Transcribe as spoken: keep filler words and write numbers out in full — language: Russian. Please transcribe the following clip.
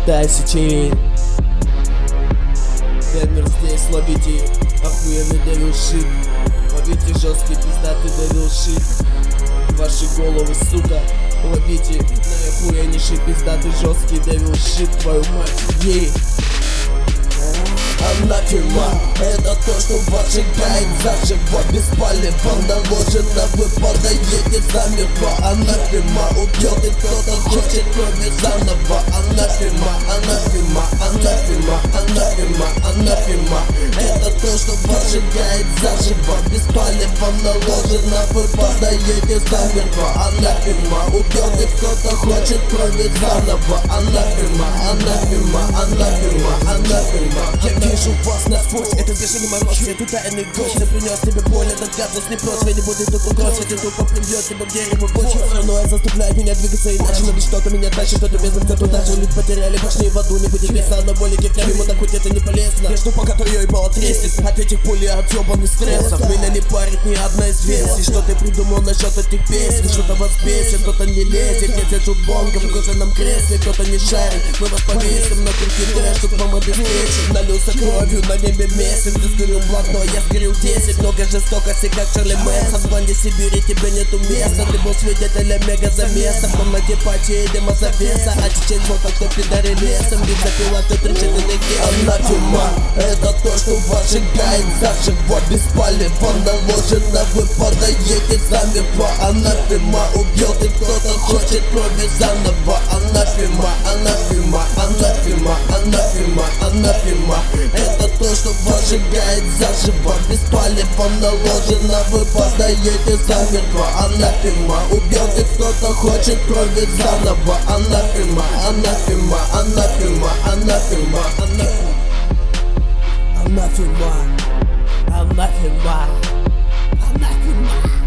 считай сечень. Фермер здесь, ловите охуенный девил шит. Ловите жесткий пиздатый девил шит. Ваши головы, сука, ловите наихуеннейший пиздатый жесткий девил шит. Твою мать, ей. Анафема, это то, что вас сжигает заживо, беспалево наложено, выпадаете замертво. Анафема, убьет и кто-то хочет крови заново. Анафема, анафема, анафема, анафема, анафема, это то, что вас сжигает заживо, беспалево наложено, выпадаете замертво. Анафема, убьет и кто-то хочет крови заново. Анафема, анафема, анафема, анафема. Я вижу вас насквозь, это движение морозит. Ты тайный гость, я принес тебе боль, этот гадость не прочь. Ведь не будет тут угроз, ведь тупо плюет тебя в дерево в очи. Все равно я заставляю меня двигаться иначе. Но ведь что-то меня тащит, кто-то без кто-то даже. Люди потеряли башни в аду, не будет веса. Анаболики к ему, так хоть это не полезно. Я жду, пока твое ебало треснет от этих пулей, от ебаных стрессов. Меня не парит ни одна из версий. Что ты придумал насчет этих песен? Что-то вас бесит, кто-то не лезет. Я сижу бонком в кожаном кресле, кто-то не шарит. Мы вас повесим на крутки трэш, чтоб вам обеспечить. Налился кровью на небе месяц. Ты сгорел блатно, я сгорел десять. Много жестокости, как Чарли Мэнсон. В банде Сибири тебе нету места. Ты был свидетелем мега замеса. В комнате пати и дымозавеса. А чечен вот так, что пидори лесом. Ведь запила, ты тричит и не Анафема, это то, что вас сжигает заживо, беспалево наложено, выпадаете замертво. Анафема, убьет и кто-то хочет крови заново. Анафема, анафема, анафема, анафема, анафема, это то, что вас сжигает заживо, беспалево наложено, выпадаете замертво. Анафема, убьет и кто-то хочет крови заново. Анафема, анафема, анафема, анафема, анафема, Анафема, анафема, анафема.